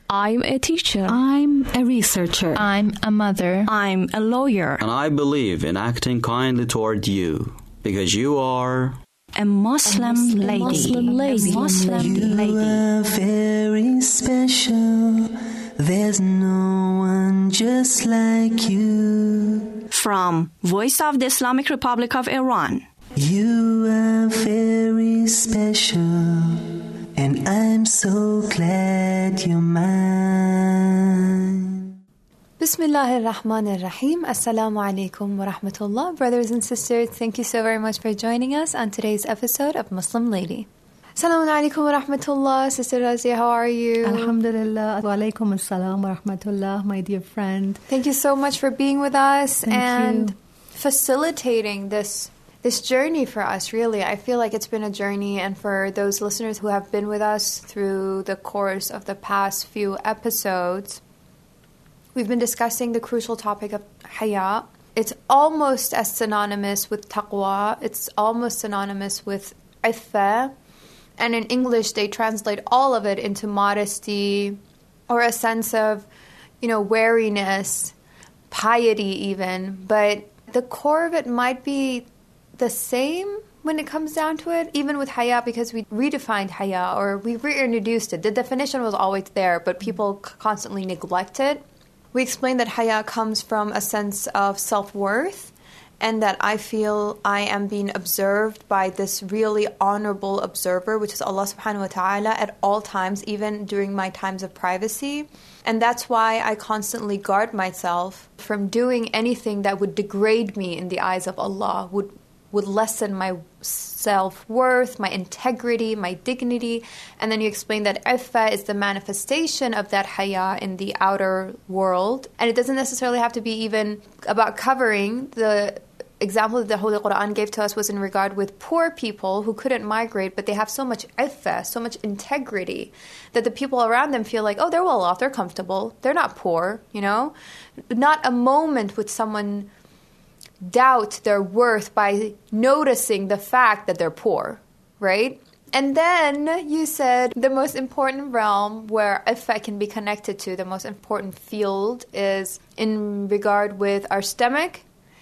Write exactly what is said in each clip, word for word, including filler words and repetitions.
I'm a teacher. I'm a researcher. I'm a mother. I'm a lawyer. And I believe in acting kindly toward you, because you are a Muslim, a Muslim lady. Muslim lady. A Muslim you lady. You are very special. There's no one just like you. From Voice of the Islamic Republic of Iran. You are very special, and I'm so glad you're mine. Bismillah ar-Rahman ar-Rahim. Assalamu alaikum wa rahmatullah. Brothers and sisters, thank you so very much for joining us on today's episode of Muslim Lady. Assalamu alaikum wa rahmatullah. Sister Razia, how are you? Alhamdulillah. Wa alaikum assalam wa rahmatullah, my dear friend. Thank you so much for being with us Thank and you. facilitating this this journey for us, really. I feel like it's been a journey, and for those listeners who have been with us through the course of the past few episodes, we've been discussing the crucial topic of haya. It's almost as synonymous with taqwa. It's almost synonymous with iffa. And in English, they translate all of it into modesty or a sense of, you know, wariness, piety even. But the core of it might be the same when it comes down to it, even with haya, because we redefined haya or we reintroduced it. The definition was always there, but people constantly neglect it. We explained that haya comes from a sense of self-worth, and that I feel I am being observed by this really honorable observer, which is Allah subhanahu wa ta'ala, at all times, even during my times of privacy. And that's why I constantly guard myself from doing anything that would degrade me in the eyes of Allah, would would lessen my self-worth, my integrity, my dignity. And then you explain that iffa is the manifestation of that haya in the outer world. And it doesn't necessarily have to be even about covering. The example that the Holy Quran gave to us was in regard with poor people who couldn't migrate, but they have so much iffa, so much integrity, that the people around them feel like, oh, they're well off, they're comfortable, they're not poor, you know? Not a moment would someone doubt their worth by noticing the fact that they're poor, right? And then you said the most important realm where iffa can be connected to, the most important field, is in regard with our stomach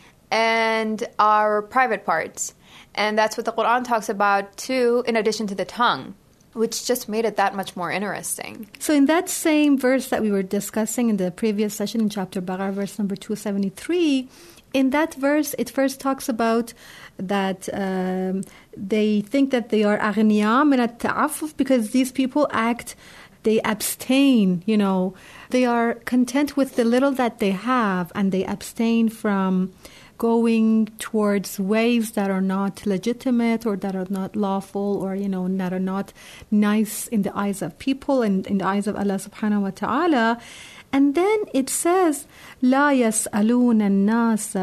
and our private parts. And that's what the Quran talks about too, in addition to the tongue, which just made it that much more interesting. So in that same verse that we were discussing in the previous session in chapter Baqarah, verse number two seventy-three, in that verse, it first talks about that um, they think that they are aghniya min at-ta'affuf because these people act, they abstain, you know. They are content with the little that they have, and they abstain from going towards ways that are not legitimate or that are not lawful or, you know, that are not nice in the eyes of people and in the eyes of Allah subhanahu wa ta'ala. And then it says, لا يسألون الناس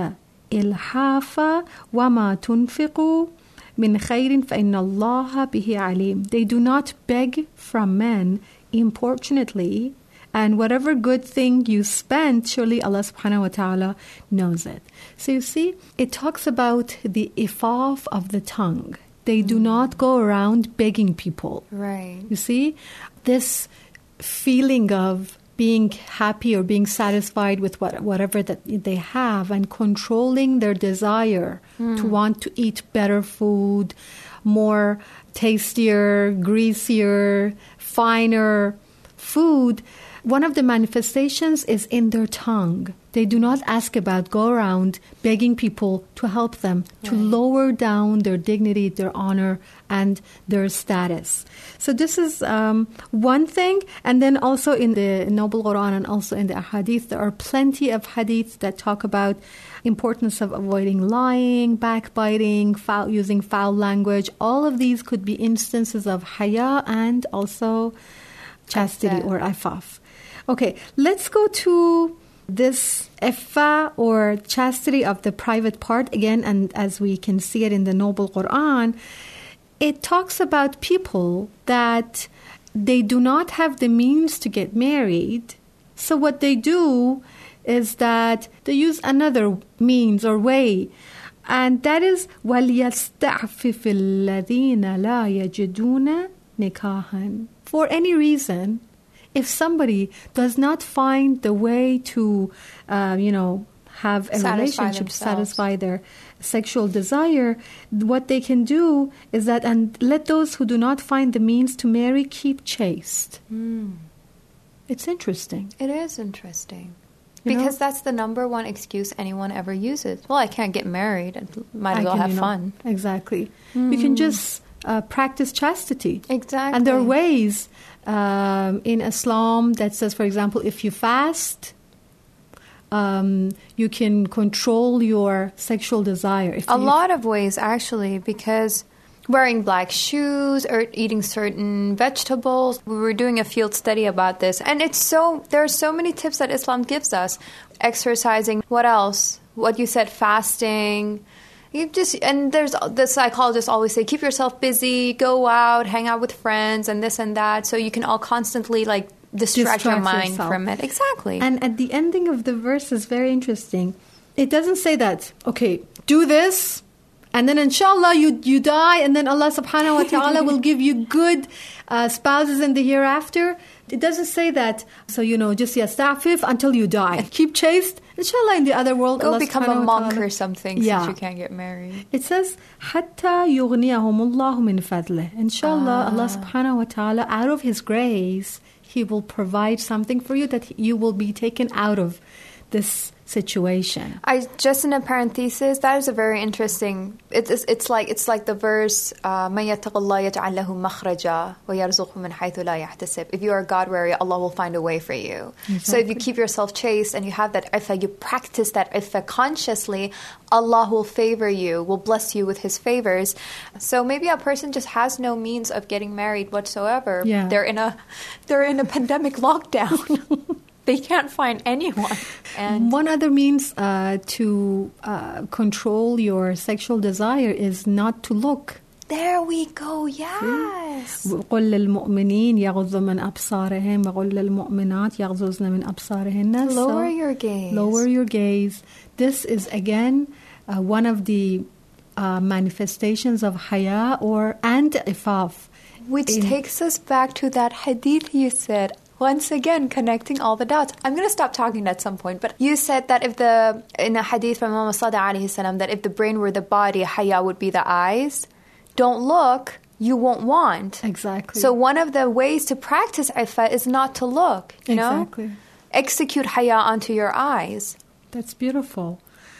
إلحافا وما تنفقوا من خير فإن الله به عليم. They do not beg from men importunately, and whatever good thing you spend, surely Allah subhanahu wa ta'ala knows it. So you see, it talks about the ifaf of the tongue. They do not go around begging people. Right. You see, this feeling of being happy or being satisfied with what, whatever that they have and controlling their desire mm. to want to eat better food, more tastier, greasier, finer food. One of the manifestations is in their tongue. They do not ask about, go around begging people to help them, right, to lower down their dignity, their honor, and their status. So this is um, one thing. And then also in the Noble Quran and also in the Ahadith, there are plenty of hadiths that talk about importance of avoiding lying, backbiting, foul, using foul language. All of these could be instances of haya and also chastity or ifaf. Okay, let's go to this iffa or chastity of the private part again, and as we can see it in the Noble Quran, it talks about people that they do not have the means to get married. So what they do is that they use another means or way, and that is وَلْيَسْتَعْفِفِ الَّذِينَ لَا يَجِدُونَ نِكَاحًا. For any reason, if somebody does not find the way to, uh, you know, have a Satisfy relationship, themselves. satisfy their sexual desire, what they can do is that, and let those who do not find the means to marry keep chaste. Mm. It's interesting. It is interesting. You Because know? that's the number one excuse anyone ever uses. Well, I can't get married. I might as I well can, have you know, fun. Exactly. You can just uh, practice chastity. Exactly. And there are ways um, in Islam that says, for example, if you fast, um, you can control your sexual desire. If A you, lot of ways, actually, because wearing black shoes or eating certain vegetables. We were doing a field study about this. And it's so, there are so many tips that Islam gives us. Exercising. What else? What you said, fasting. You just, and there's the psychologists always say, keep yourself busy, go out, hang out with friends and this and that. So you can all constantly like distract, Distract your mind yourself. from it. Exactly. And at the ending of the verse is very interesting. It doesn't say that, okay, do this, and then inshallah you you die, and then Allah subhanahu wa ta'ala will give you good uh, spouses in the hereafter. It doesn't say that. So, you know, just yasta'fif until you die. Keep chaste. Inshallah in the other world, Go Allah become a subhanahu wa monk ta'ala- or something Yeah. since you can't get married. It says, حَتَّى يُغْنِيَهُمُ اللَّهُ مِنْ فَضْلِهِ. Inshallah, Allah subhanahu wa ta'ala, out of His grace, He will provide something for you that you will be taken out of this situation. I just in a parenthesis, that is a very interesting. It's it's, it's like it's like the verse مَن يَتَّقِ اللَّهَ يَجْعَلْ لَهُ مَخْرَجًا وَيَرْزُقْهُ مِنْ حَيْثُ لَا يَحْتَسِبُ. If you are God-wary, Allah will find a way for you. So if you keep yourself chaste and you have that iffah, you practice that iffah consciously, Allah will favor you, will bless you with His favors. So maybe a person just has no means of getting married whatsoever. Yeah. They're in a they're in a pandemic lockdown. They can't find anyone. And One other means uh, to uh, control your sexual desire is not to look. there we go. Yes. وقل للمؤمنين يغضوا من أبصارهم وقل للمؤمنات يغضضن من أبصارهن. Lower So, your gaze. Lower your gaze. This is again uh, one of the uh, manifestations of haya or and ifaf. Which In- takes us back to that hadith you said. Once again, connecting all the dots. I'm going to stop talking at some point, but you said that if the, in a hadith from Imam Sadiq alayhi salam, that if the brain were the body, haya would be the eyes. Don't look, you won't want. Exactly. So one of the ways to practice iffah is not to look, you know? Exactly. Execute haya onto your eyes. That's beautiful.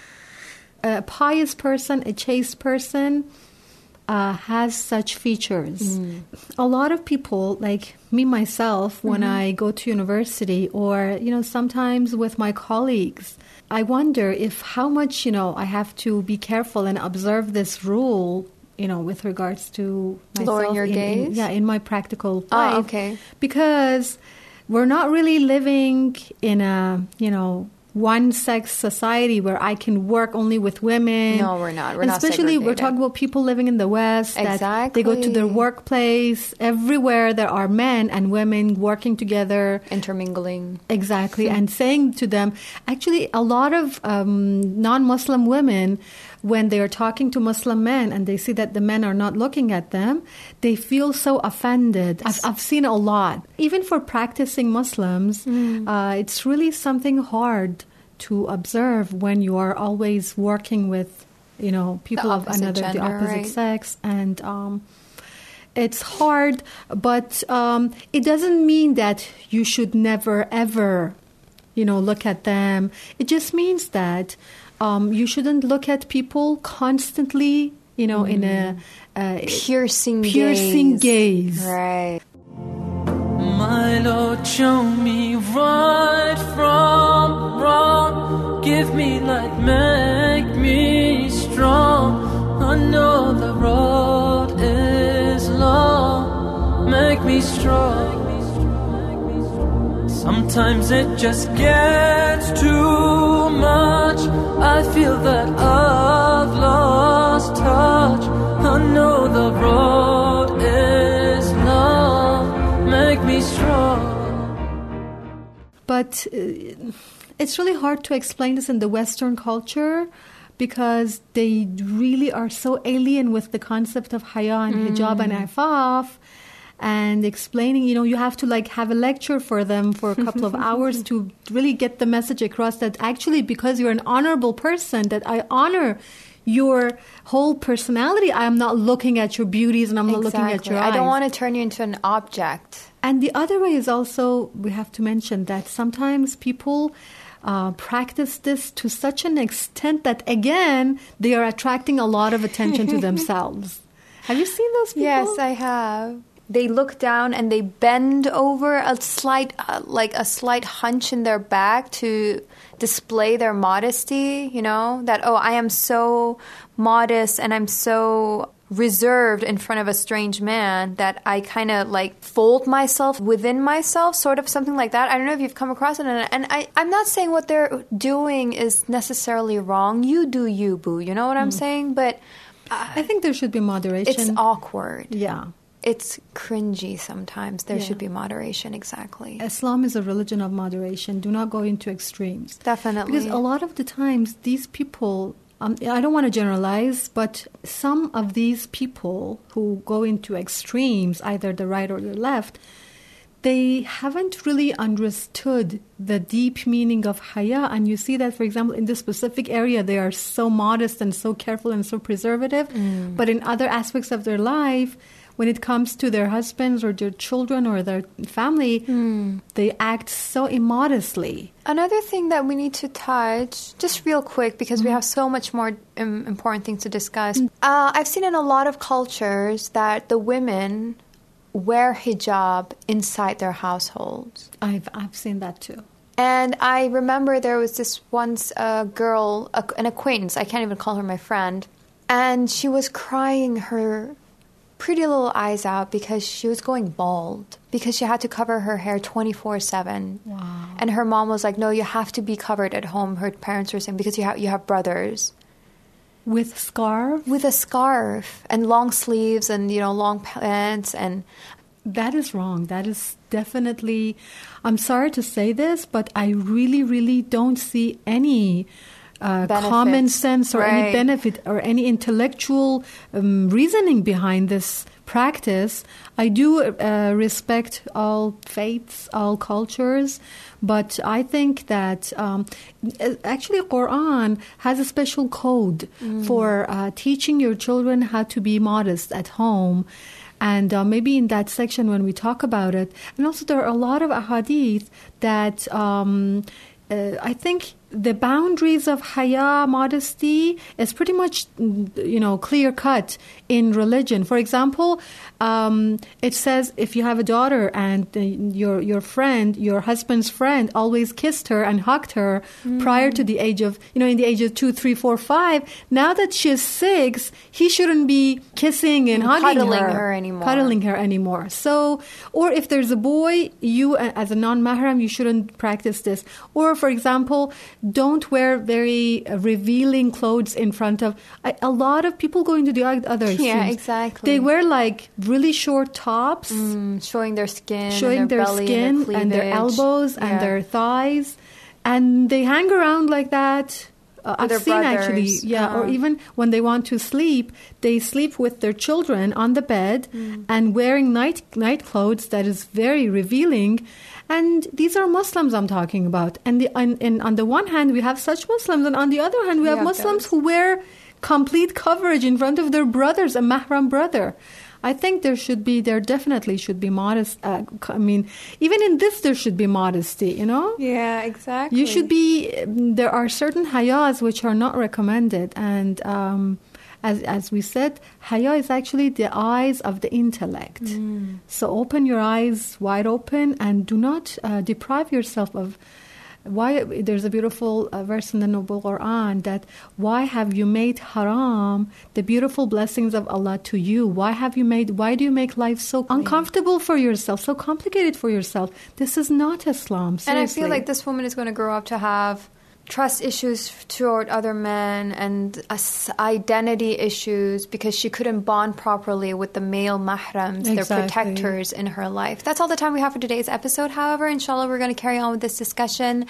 A pious person, a chaste person, uh, has such features. Mm. A lot of people, like me myself, when Mm-hmm. I go to university or, you know, sometimes with my colleagues, I wonder if how much, you know, I have to be careful and observe this rule, you know, with regards to myself. Lowering your in- in- gaze? yeah, in my practical Ah, life. okay. Because we're not really living in a, you know, one-sex society where I can work only with women. No, we're not. We're and not especially we're segregated. talking about people living in the West. That they go to their Exactly. workplace. Everywhere there are men and women working together. Intermingling. Exactly. And saying to them, actually, a lot of um, non-Muslim women, when they are talking to Muslim men and they see that the men are not looking at them, they feel so offended. I've, I've seen a lot. Even for practicing Muslims, uh, it's really something hard to observe when you are always working with, you know, people of opposite another, the gender, opposite right? sex. And um, it's hard, but um, it doesn't mean that you should never, ever, you know, look at them. It just means that um, you shouldn't look at people constantly, you know, in a uh, Piercing piercing gaze. gaze. Right. My Lord, show me right from wrong. Give me light, make me strong. I know the road is long. Make me strong. Sometimes it just gets too much. I feel that I've lost touch. I know the road is long. Make me strong. But uh, it's really hard to explain this in the Western culture because they really are so alien with the concept of haya and hijab and ifaf. and explaining, you know, you have to like have a lecture for them for a couple of hours to really get the message across that actually, because you're an honorable person, that I honor your whole personality. I'm not looking at your beauties and I'm not Exactly. looking at your eyes. I don't want to turn you into an object. And the other way is also, we have to mention that sometimes people uh, practice this to such an extent that, again, they are attracting a lot of attention to themselves. Have you seen those people? Yes, I have. They look down and they bend over a slight, uh, like a slight hunch in their back to display their modesty, you know, that, oh, I am so modest and I'm so reserved in front of a strange man that I kind of like fold myself within myself, sort of something like that. I don't know if you've come across it. And, and I, I'm not saying what they're doing is necessarily wrong. You do you, boo. You know what I'm saying? But uh, I think there should be moderation. it's awkward. Yeah. It's cringy sometimes. There Yeah. should be moderation, exactly. Islam is a religion of moderation. Do not go into extremes. Definitely. Because a lot of the times, these people, um, I don't want to generalize, but some of these people who go into extremes, either the right or the left, they haven't really understood the deep meaning of haya. And you see that, for example, in this specific area, they are so modest and so careful and so preservative. Mm. But in other aspects of their life, when it comes to their husbands or their children or their family, Mm. they act so immodestly. Another thing that we need to touch, just real quick, because we have so much more um, important things to discuss. Uh, I've seen in a lot of cultures that the women wear hijab inside their households. I've I've seen that too. And I remember there was this once a girl, a, an acquaintance, I can't even call her my friend, and she was crying her pretty little eyes out because she was going bald, because she had to cover her hair twenty-four seven. Wow. And her mom was like, no, you have to be covered at home, her parents were saying, because you have, you have brothers. With scarf? With a scarf and long sleeves and, you know, long pants. And That is wrong. That is definitely, I'm sorry to say this, but I really, really don't see any uh, Benefits, common sense or any right. benefit or any intellectual um, reasoning behind this practice. I do uh, respect all faiths, all cultures, but I think that um, actually Quran has a special code Mm. for uh, teaching your children how to be modest at home. And uh, maybe in that section when we talk about it. And also there are a lot of ahadith that um, uh, I think the boundaries of haya, modesty, is pretty much, you know, clear-cut in religion. For example, um, it says if you have a daughter and uh, your your friend, your husband's friend, always kissed her and hugged her mm. prior to the age of, you know, in the age of two, three, four, five, now that she's six, he shouldn't be kissing and hugging cuddling her, her anymore. Cuddling her anymore. So, or if there's a boy, you uh, as a non-mahram, you shouldn't practice this. Or, for example, don't wear very uh, revealing clothes in front of a, a lot of people go into the other extremes. Yeah, exactly. They wear like really short tops, mm, showing their skin, showing and their, their belly skin and their, and their elbows yeah. and their thighs, and they hang around like that. Uh, I've their seen brothers. actually, yeah, or Uh. even when they want to sleep, they sleep with their children on the bed Mm. and wearing night night clothes that is very revealing. And these are Muslims I'm talking about. And, the, and, and on the one hand, we have such Muslims, and on the other hand, we have have Muslims those. who wear complete coverage in front of their brothers, a mahram brother. I think there should be, there definitely should be modest. Uh, I mean, even in this, there should be modesty, you know? Yeah, exactly. You should be, there are certain hayas which are not recommended. And um, as, as we said, haya is actually the eyes of the intellect. Mm. So open your eyes wide open and do not uh, deprive yourself of. Why there's a beautiful uh, verse in the Noble Quran that why have you made haram the beautiful blessings of Allah to you? Why have you made? Why do you make life so uncomfortable for yourself, so complicated for yourself? This is not Islam. Seriously. And I feel like this woman is going to grow up to have trust issues toward other men and identity issues because she couldn't bond properly with the male mahrams, Exactly. their protectors in her life. That's all the time we have for today's episode. However, inshallah, we're going to carry on with this discussion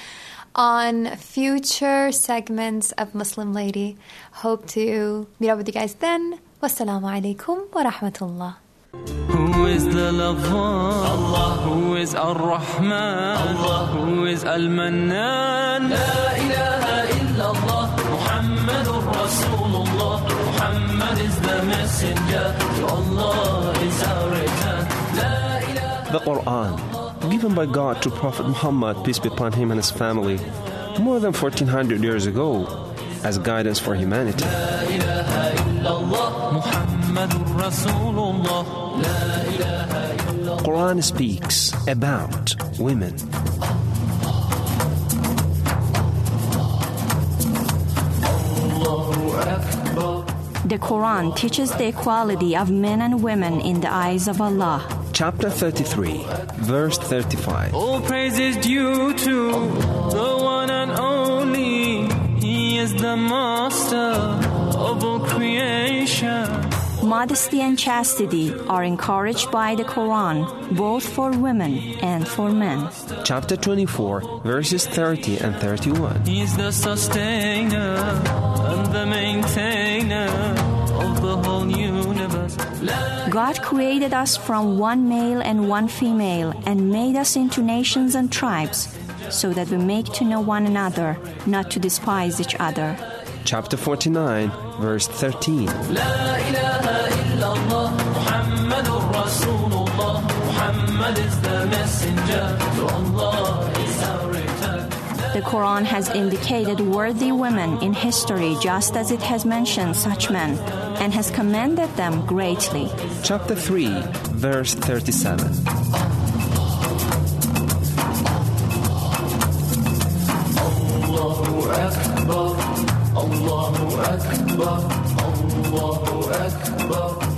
on future segments of Muslim Lady. Hope to meet up with you guys then. Wassalamu alaikum wa rahmatullah. Who is the lover? Allah. Who is Ar-Rahman? Allah. Who is Al-Mannan? La ilaha illallah. Muhammadur Rasulullah. Muhammad is the messenger. To Allah is our return. La ilaha. The Quran, given by God to Prophet Muhammad, peace be upon him and his family, more than fourteen hundred years ago, as guidance for humanity. La ilaha illallah. Muhammadur Rasulullah. La ilaha illallah. Quran speaks about women. The Quran teaches the equality of men and women in the eyes of Allah. Chapter thirty-three, verse thirty-five. All praise is due to the one and only. He is the master of all creation. Modesty and chastity are encouraged by the Quran, both for women and for men. Chapter twenty-four, verses thirty and thirty-one. He is the sustainer and the maintainer of the whole universe. God created us from one male and one female and made us into nations and tribes so that we make to know one another, not to despise each other. Chapter forty-nine, verse thirteen. La ilaha illallah. Muhammadur Rasulullah. Muhammad is the messenger. To Allah is our return. The Quran has indicated worthy women in history just as it has mentioned such men and has commended them greatly. Chapter three, verse thirty-seven. Allahu Akbar. Allahu Akbar. Allahu Akbar.